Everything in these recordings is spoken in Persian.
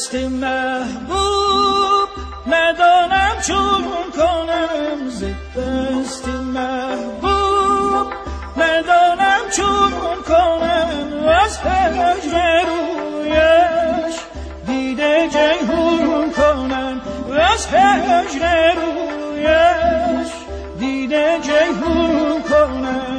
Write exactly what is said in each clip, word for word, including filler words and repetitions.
دست محبوب ندانم چون کنم، ز دست محبوب ندانم چون کنم، از هجر رویش دیده جیحون کنم، از هجر رویش دیده جیحون کنم.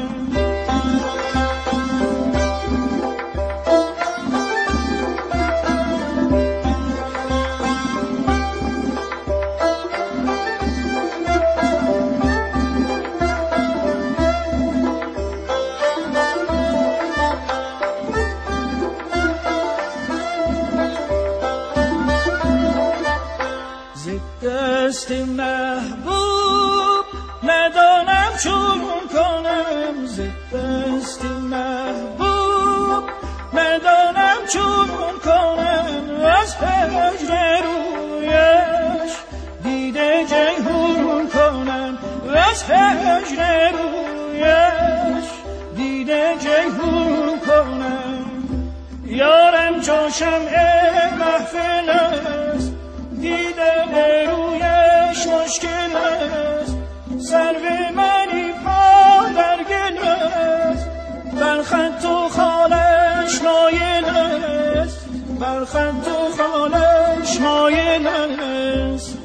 دست محبوب ندانم چون کنم، ز دست محبوب ندانم چون کنم، از هجر رویش دیده جیحون کنم، از هجر رویش دیده جیحون کنم. یارم چون شمع محفل است، دیده رویش مشکل است، سرو منی پا در گل است، بر خط و خالش مایل است، بر خط و خالش مایل است.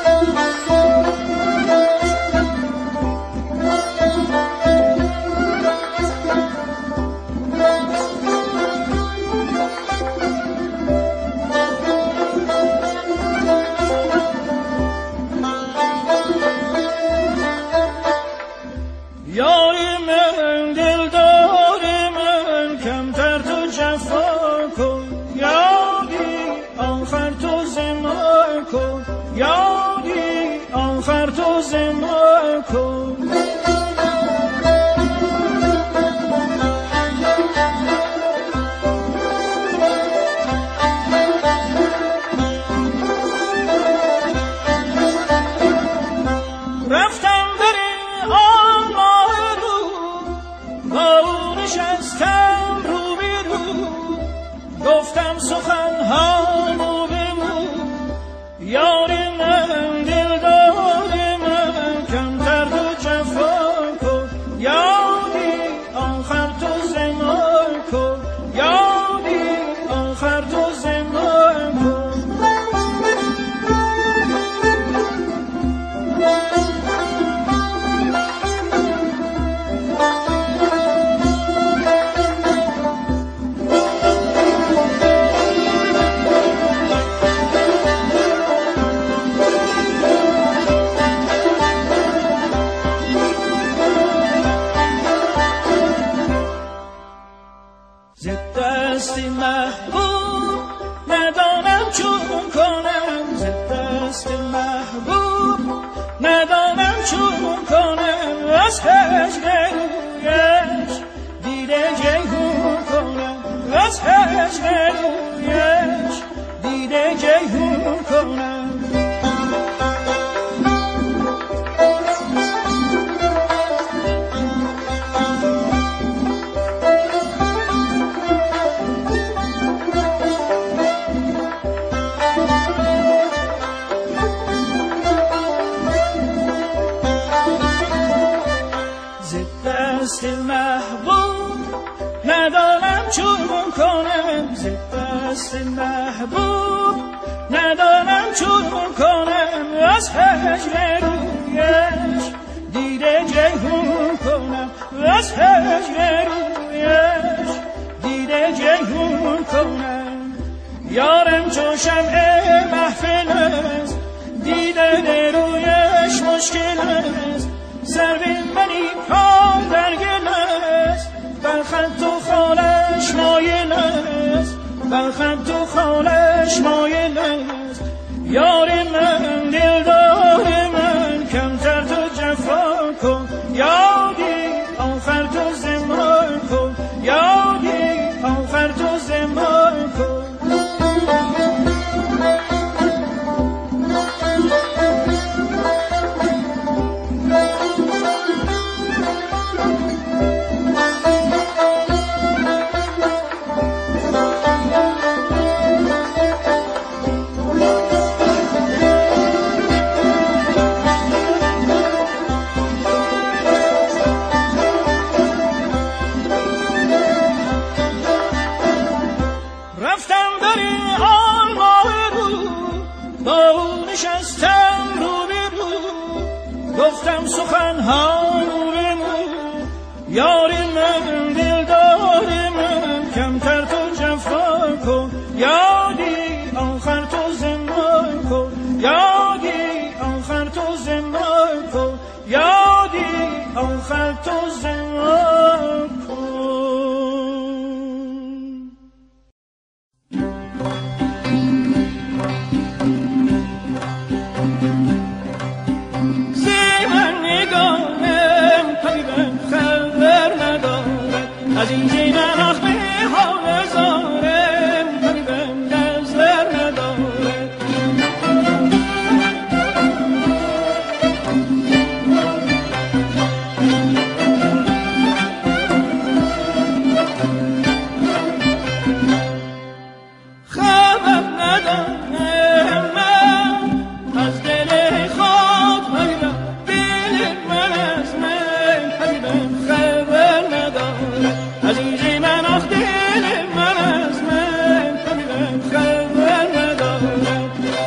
یادی آخر تو زمان کن. رفتم بری آن ماه رو، با او نشستم رو به رو، گفتم سخن ها مو به مو. یار من دلدار من کمتر تو جفا کن، یادی آخر تو زمان کن، یادی آخر تو زمان کن. دست محبوب ندانم چون کنم، ز دست محبوب ندانم چون کنم، از هجر رویش دیده جیحون کنم، از هجر رویش دیده جیحون کنم. دست محبوب ندانم چون کنم، ز دست محبوب ندانم چون کنم، از هجر رویش دیده جیحون کنم، از هجر رویش دیده جیحون کنم. یارم چون شمع محفل است، دیده رویش مشکل است، سرو منی پا در گل است، بر خط و خالش مایل است، بر خط و خالش مایل است. یار من دلدار من کمتر تو جفا کن، یادی آخر تو زمان کن، یادی آخر تو زمان کن. گفتم سخنها نور من، یار من دلدار من، کمتر تو جفا کن، یادی آخر تو زندان کن، یادی آخر تو زندان کن، یادی آخر تو زندان کن. از این زینم اخمی حال زارم قریبم نظر نداره. خبر ندارم من از دل خود قریبم، دل من از من قریبم خبر نداره. عزیزی من آخ دل من از من قریبم خبر نداره.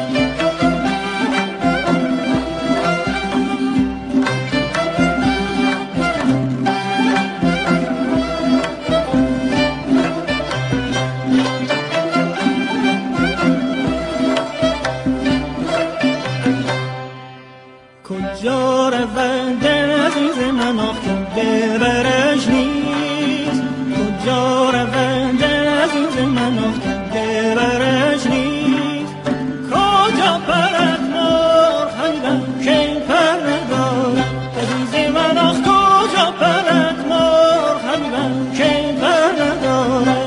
کجا رود عزیز من آخ ببرش نیست، کجا رود عزیز من آخ ببرش نیست، کجا پرد مار خیدم که پر ندارم. عزیز من آخ کجا پرد مار خیدم که پر ندارم.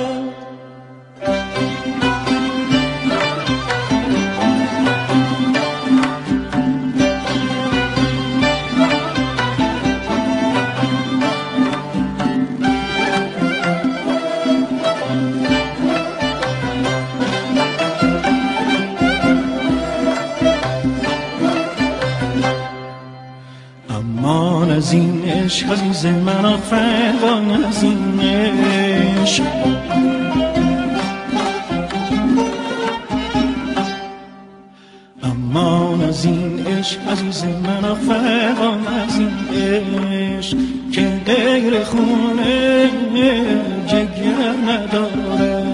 از این عشق عزیز من آفران از این عشق، امان از این عشق عزیز من آفران از این عشق که غیر خونه جگر نداره.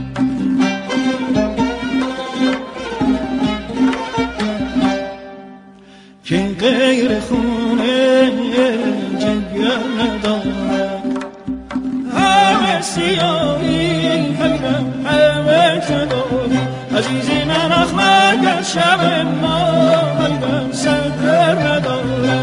که غیر خونه جگر نداره. همه سیاهی حبیبم همه تداری، عزیزی من آخ مگر شب ما حبیبم سحر نداره.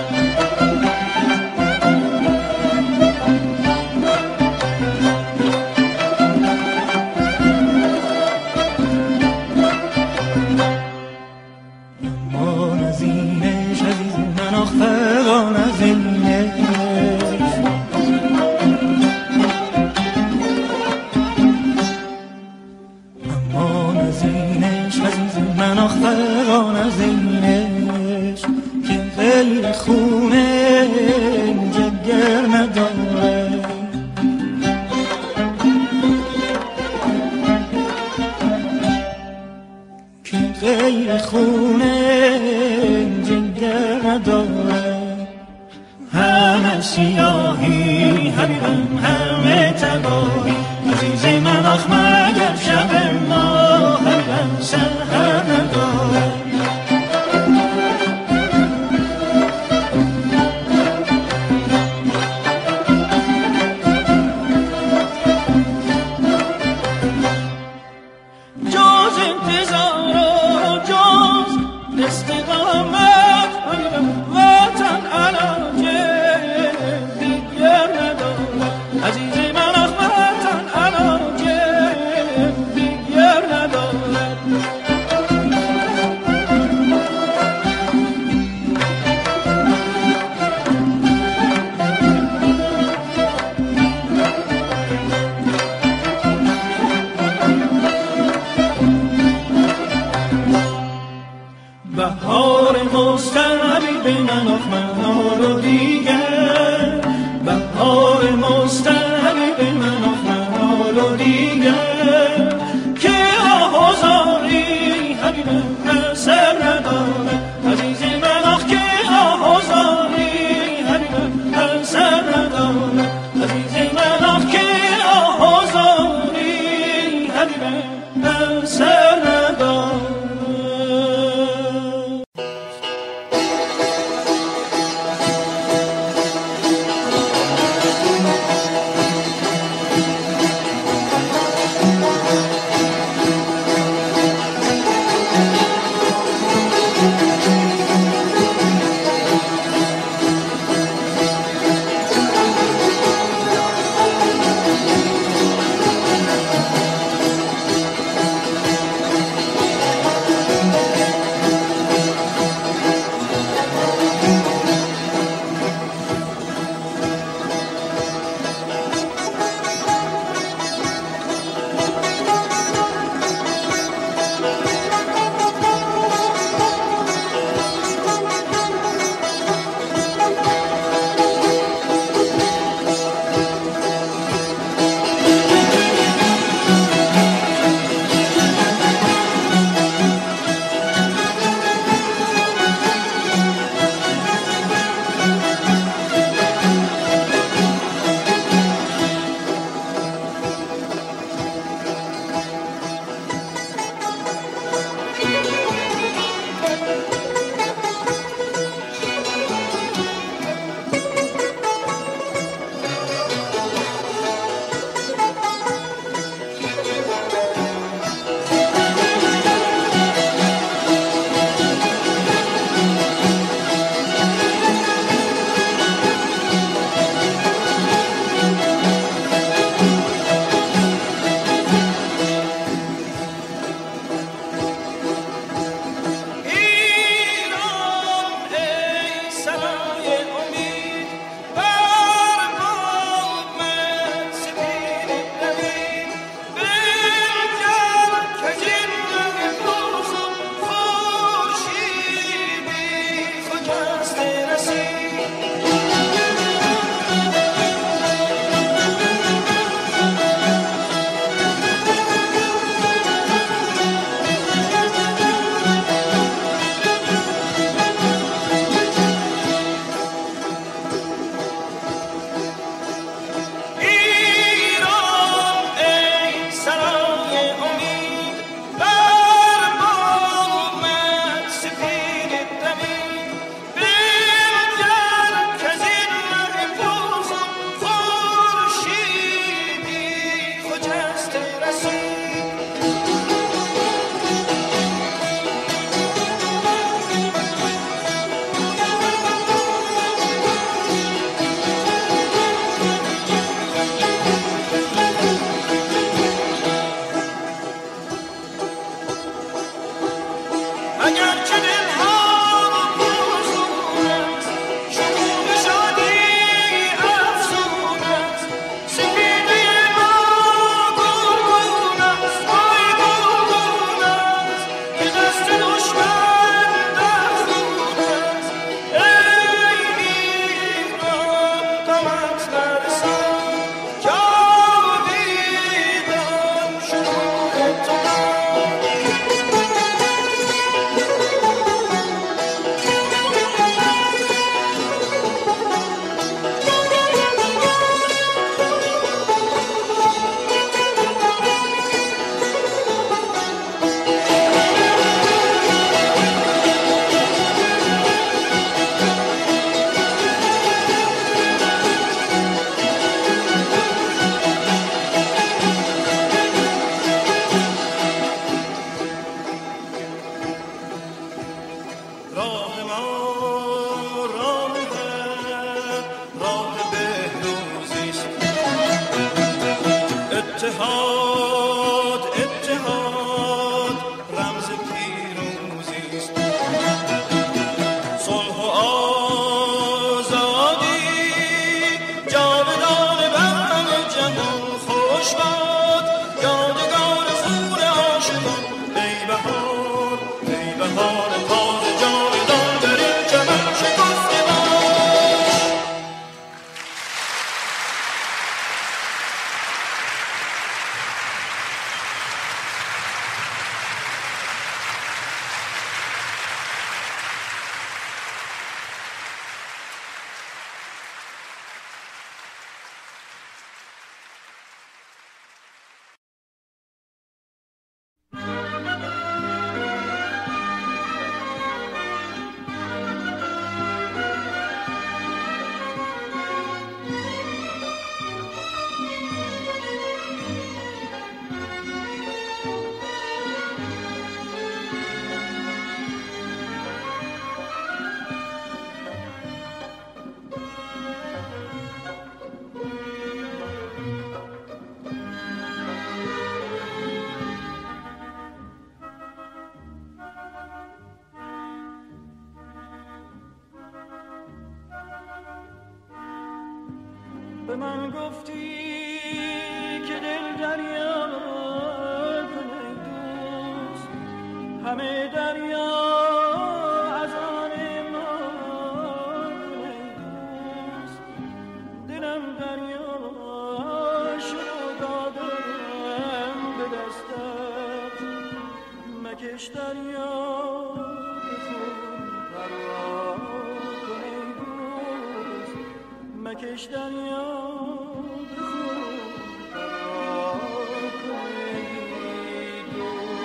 غیر خونه جگر نداره. همه سیاهی حبیبم همه تباهی، عزیز من آخ مگر شب ما حبیبم سحر نداره. عزیز من آخ وطن علاجه دیگر به من گفتی که دل دریا کن ای دوست، همه دریا از آن ما کن ای دوست. دلم دریا شد و دادم به دستت، مکش دریا به خون پروا کن ای دوست، مکش دریا به خون پروا کن ای دوست.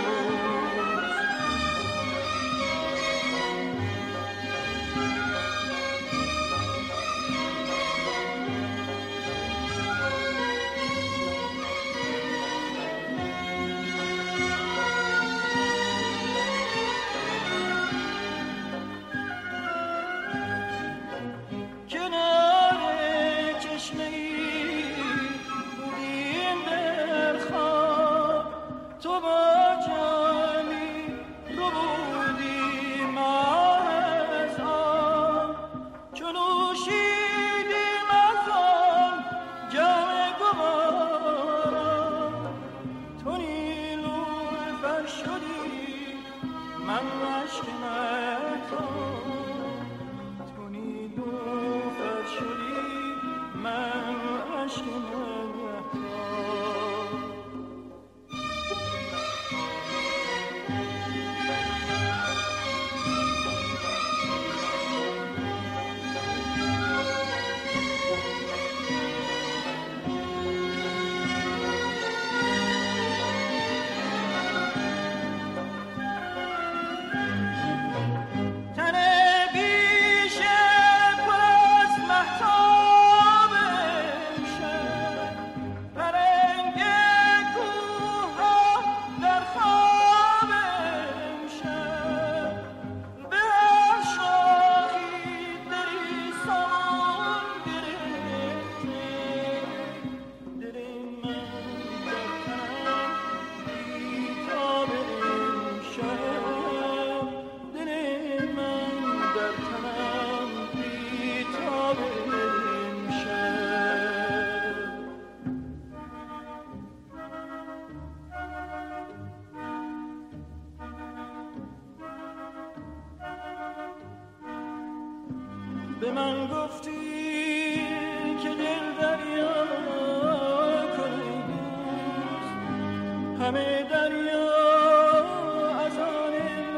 به من گفتی که دل دریا کن ای دوست، همه دریا از آن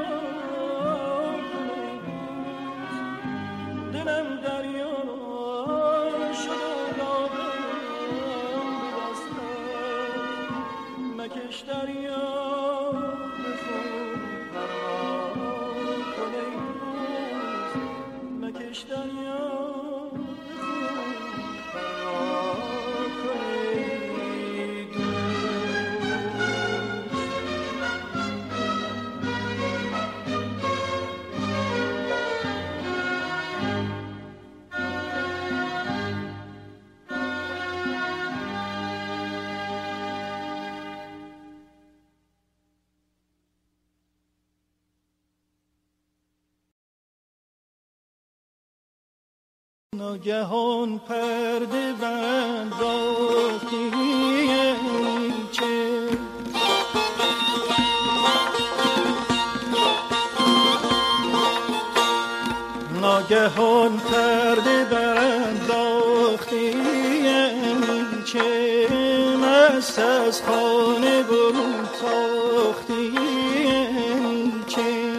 ما کن ای دوست. دلم دریا شد و دادم به دستت، مکش دریا به خون پروا کن ای دوست، مکش دریا به خون پروا کن ای دوست. ناگهان پرده بنداختی چه ناگهان پرده بنداختی چه مست از خانه برون تاختی چه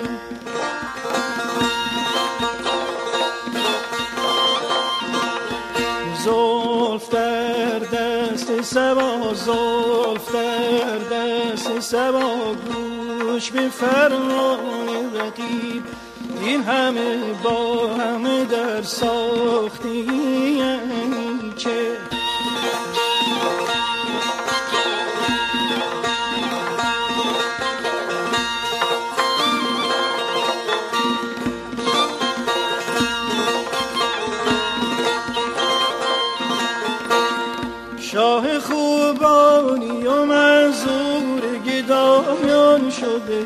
زلف در دست سبا زلف در دست سبا گوش به فرمان رقیب این همه با همه در ساختی چه شاه خوبانی و منظور گدایان شده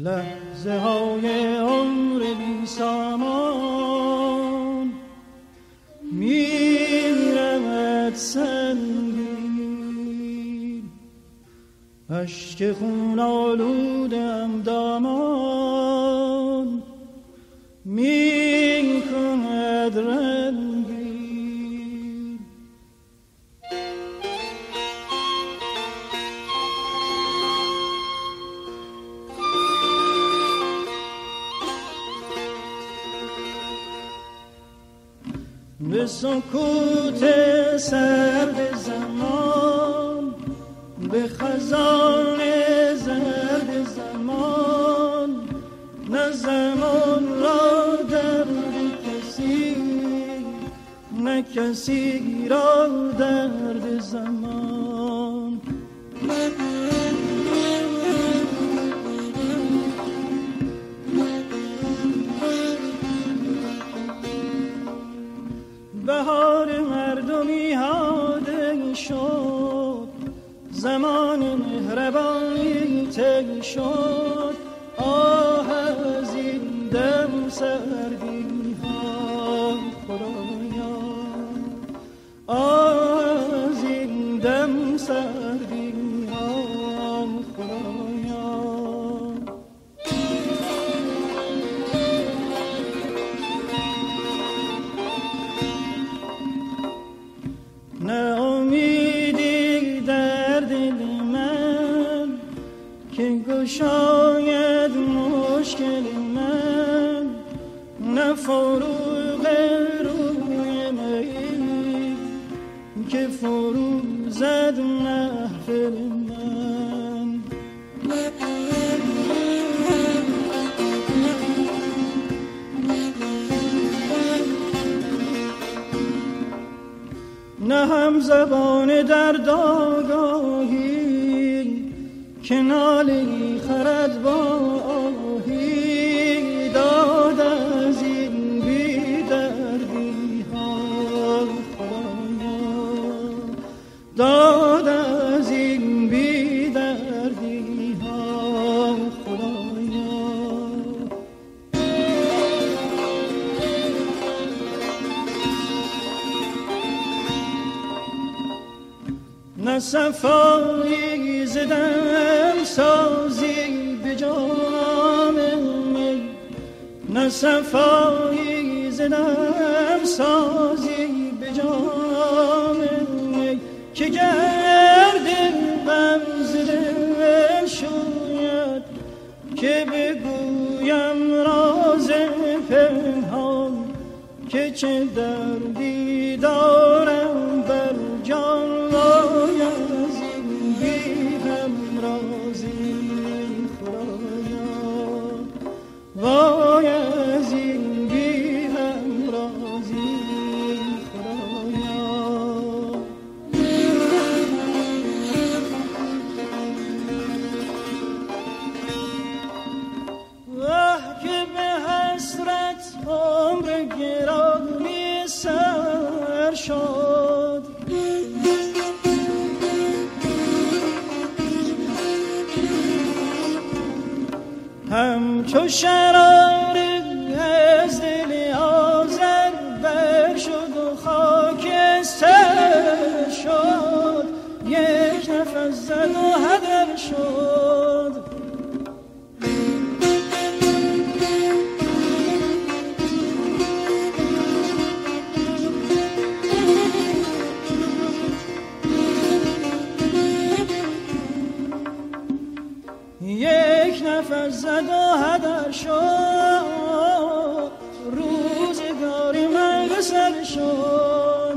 لحظه های عمر بی سامان میرود سنگین، اشک خون آلودم دامان می کند رنگین. به سکوت سرد زمان، به خزان زرد زمان، نه زمان را درد کسی، نه کسی را درد زمان. بهار مردمی هاده شد، زمان مهربانی طی شد. آه از این دم سردی ها خدایا، آه از این دم سردی ها خدایا. نه امیدی در دل من که گشاید مشکل من، نه فروغ روی می که فرو زد محفل من. نه هم زبان درد آگاهی که نالی خرد با آهی، داد از این بی دردی ها خدایا، داد از این بی دردی ها خدایا. نه صفایی زدم سازی به جام می، نه صفایی زدم سازی به جام می که گرد غم زده شوید، که بگویم راز پنهان که چه دردی دارم بر جان. وای از این بی هم رازی خدایا، وای از این بی هم رازی خدایا. واه که به حسرت عمر گرامی سر شد، همچو شرار از دل آذر بر شد و خاکستر شد، یک نفس زد و هدر شد. یک نفس زد و هدر شد، روزگاری من به سر شد.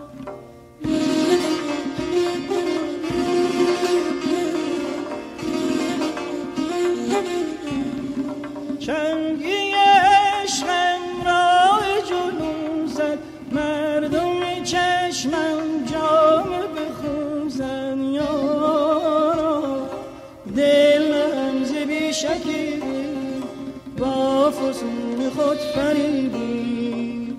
چنگی عشقم را جلوم زد، مردم چشمم جام بخون زد. یارا دلم ز بیشکی با فسون خود فریبی،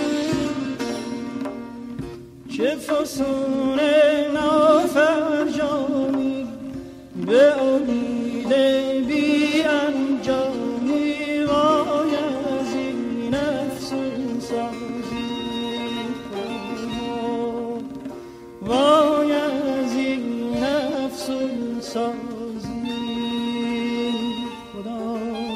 چه فسون نافرجام به امید بی انجامی وای از این افسون سازی وای از این افسون سازی خدا.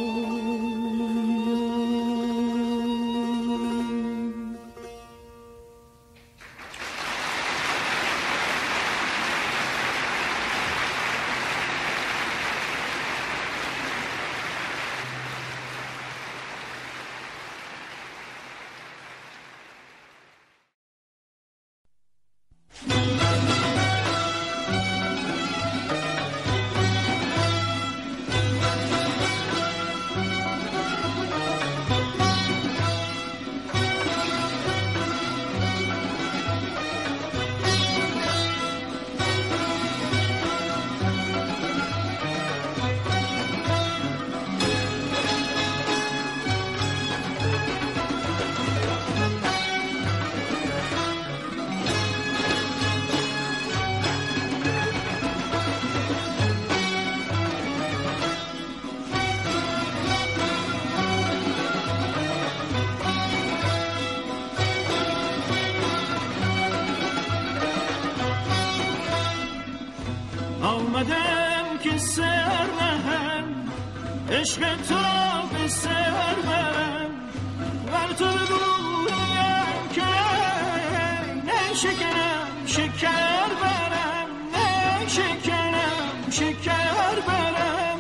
آمدم که سر نهم عشق تو را به سر برم ور تو بگویم که نه شکنم شکر برم نه شکنم شکر برم.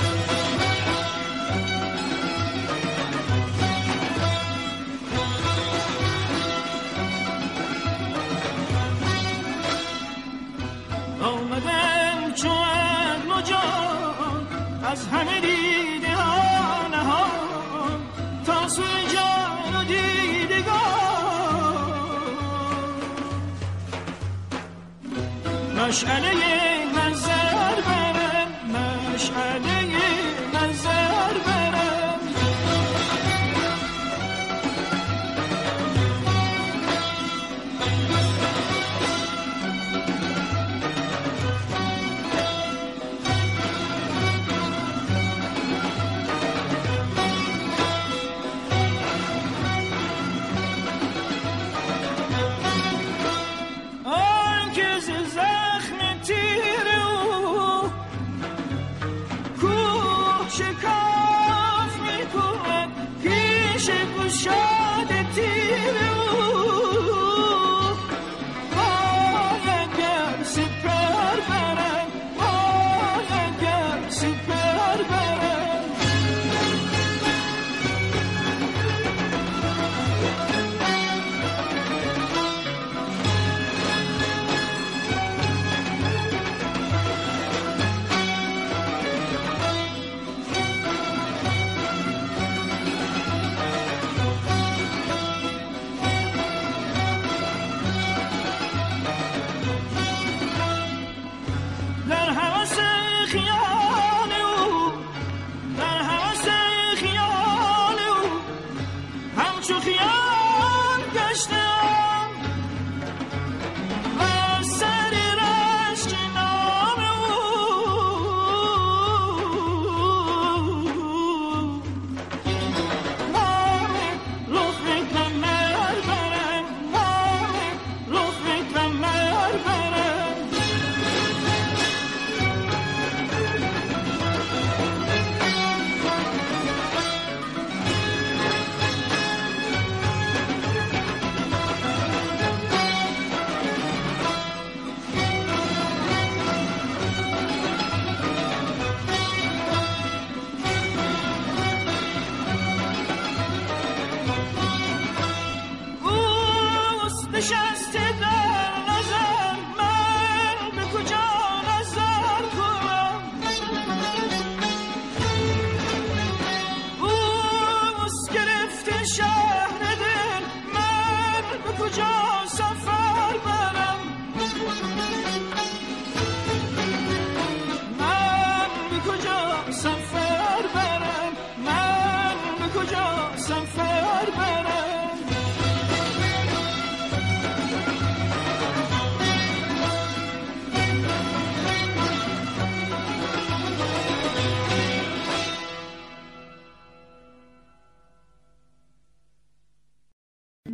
آمدم چون مجان از همه دیده ها نهان تا سوی جان و دیدگان مشعله نظر برم مشعله نظر برم.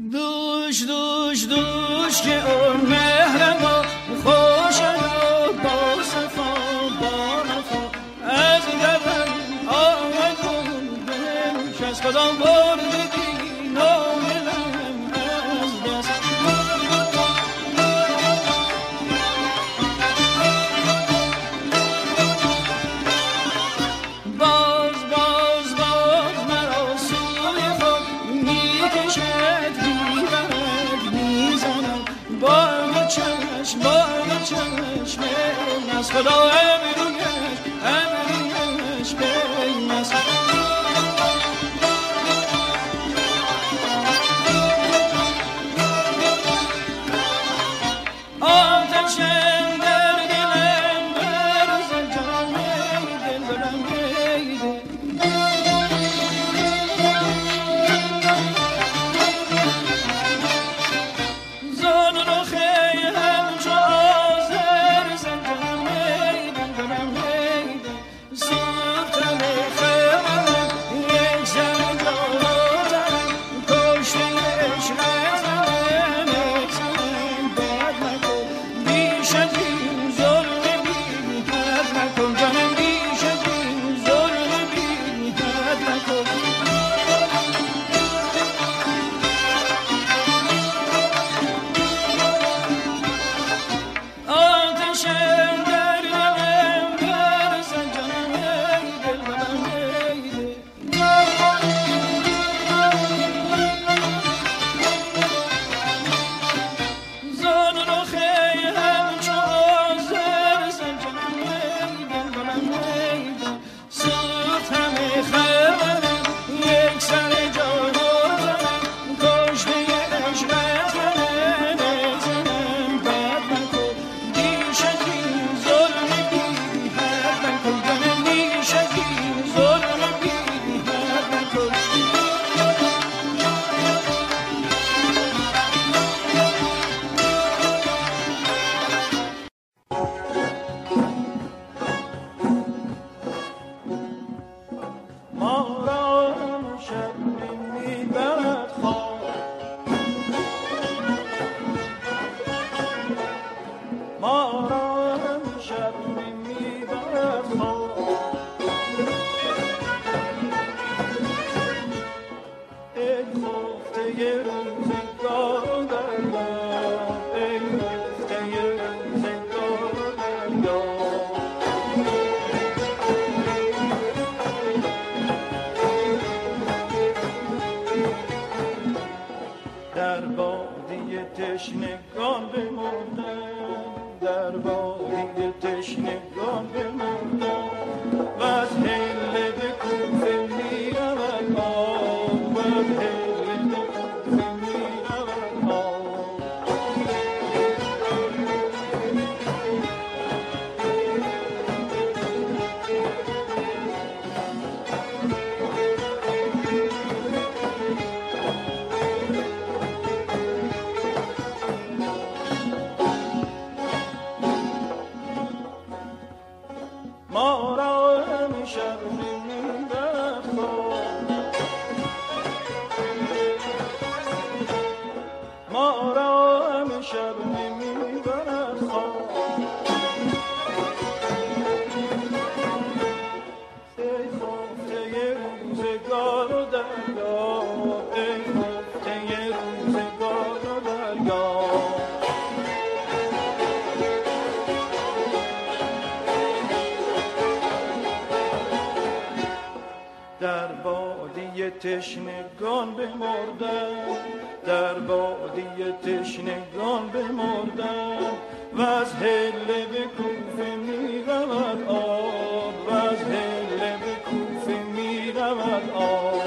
دوش دوش دوش که اون مهر ما خوش و با صفا با نفا از درم آمد کن دلش از کدام بردگی ناملم از دست باز باز باز مرا سوی خود میکشد میبرد میزند بار چشم بار چشم از خدا امرویش امرویش بین است آتش در دلم برزد جان دل برم بیده زان رو خیلی همچو آزر زنجان دل برم بیده سوختم خیلی یک زن جانتم کشته عشقتم یک زن بد نکن بیش از این ظلم بی حد نکن جانم بیش از این ظلم بی حد نکن آتش در دلم برزد جانم ای دل برم بیده زان رو خیلی همچو آزر زنجانم ای دل برم بیده سوختم خیلی یک سر جانتم کشته عشقتم یک زنم بد نکن بیش از این ظلم بی حد نکن جانم بیش از این ظلم بی حد نکن ما را شب میبرد خواب ما را شب میبرد خواب ای خفته روزگار و دریا ای خفته روزگار و دریا در وادی تشنگان بمردم در وادی تشنگان بمردم و از هله به کوفه میرود آب و از هله به کوفه میرود آب ما را همیشه میبرد خواب ما را همیشه میبرد خواب ای خفته روزگار و دریا ای خفته روزگار و دریا در وادی تشنگان بمردم در وادی تشنگان بمردم و از هله به کوفه میرود آب و از هله به کوفه میرود آب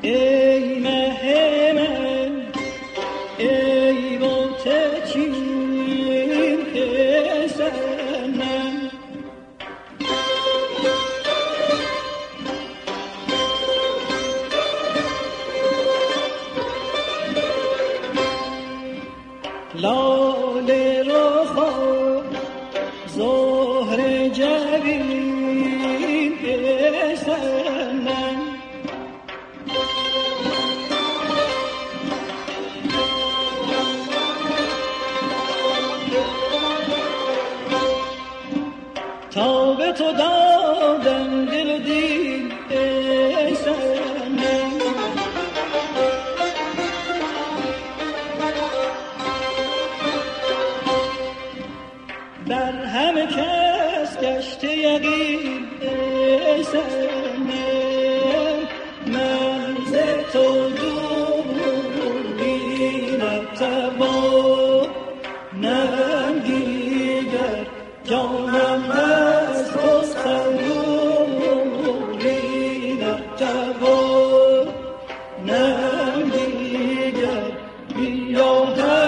ای مه من ای بوتچین پسرم لاله رخا زهر جبین پسرم تا به تو دادم دل و دین ای سنم بر همه کس گشته یقین ای سنم من ز تو دوری نتوانم دیگر جانم از تو سرگوری نتوانم دیگر بیا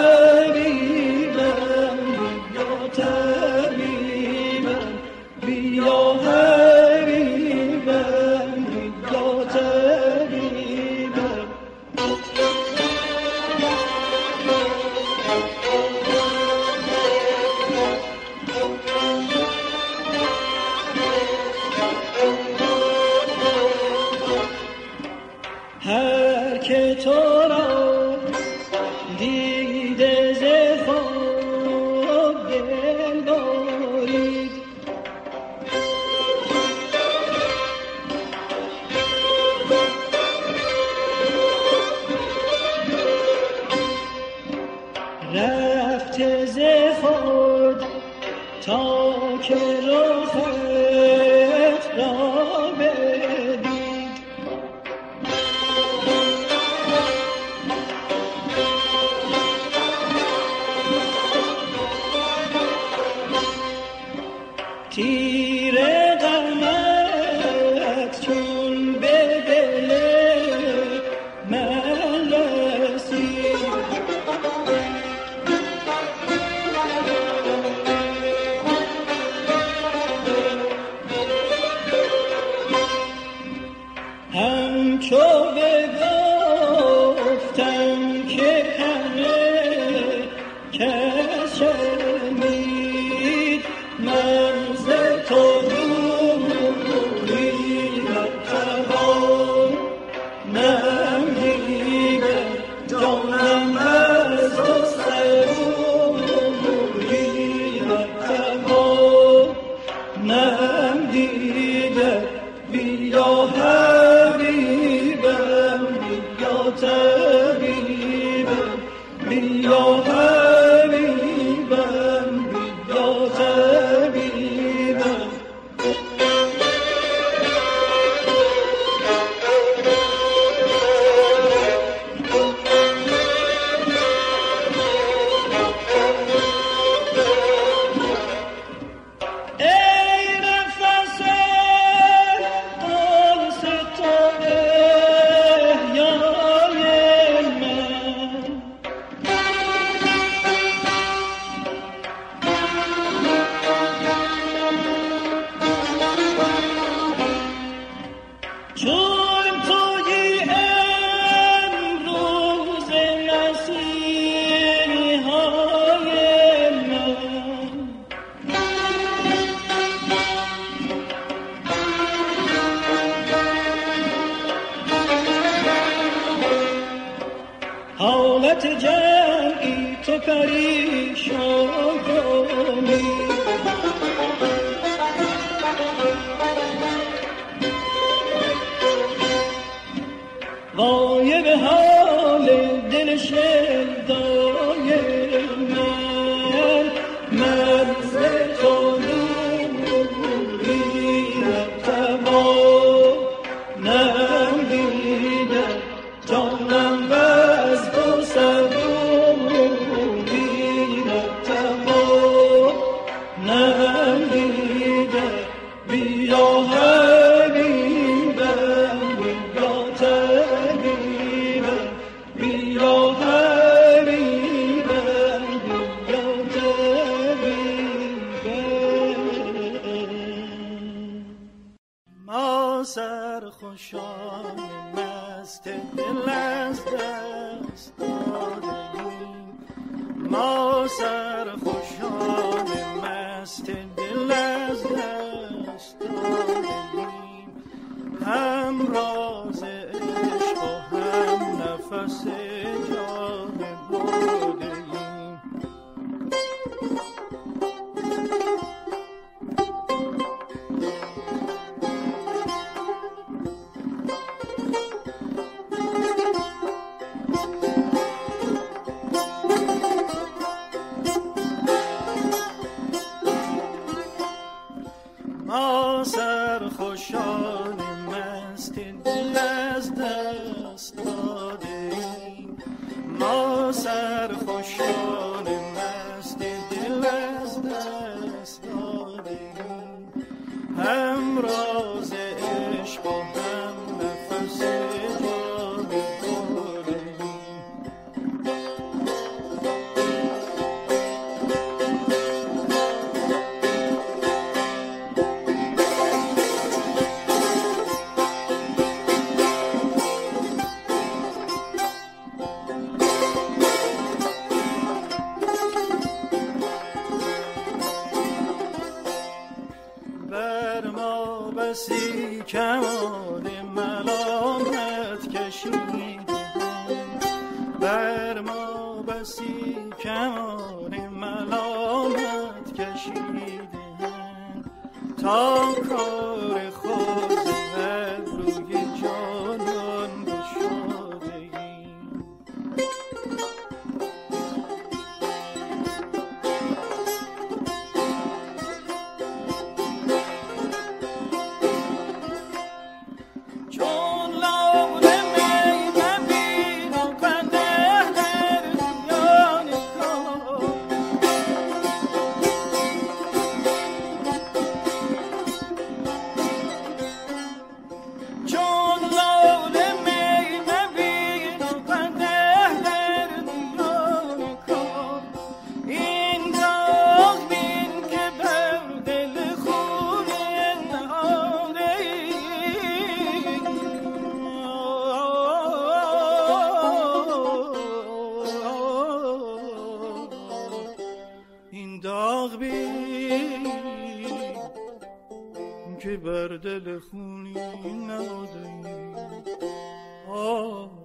حبیبم بیا طبیبم بیا حبیبم بیا طبیبم هر که تو را دیده ز خواب دل برید رفته ز خود تا که رخت را بدید تیر غمت چون به دل من رسید همچو بگفتم که همه کس شنید من ز تو دوری نتوانم دیگر جانم از تو سرگوری نتوانم دیگر بیا حبیبم بیا طبیبم بیا حبیبم بیا طبیبم حالت جمعی تو پریشان کنی وای به حال دل شیدای من من ز تو دوری نتوانم دیگر جانم از تو سرگوری نتوانم دیگر بیا حبیبم بیا طبیبم مست دل از دست دادیم، ما سرخوشان مست دل از دست دادیم، هم راز عشق و هم نفس جان بردیم. ما سرخوشان مست دل از دست دادیم، ما سرخوشان مست دل از دست دادیم، هم راز عشق و هم نفس جان بردیم. بسی کمان ملامت کشیدیم، بر ما بسی کمان ملامت کشیدیم، تا کار خود روی جانان گشادیم. که بر دل خونی نهادیم.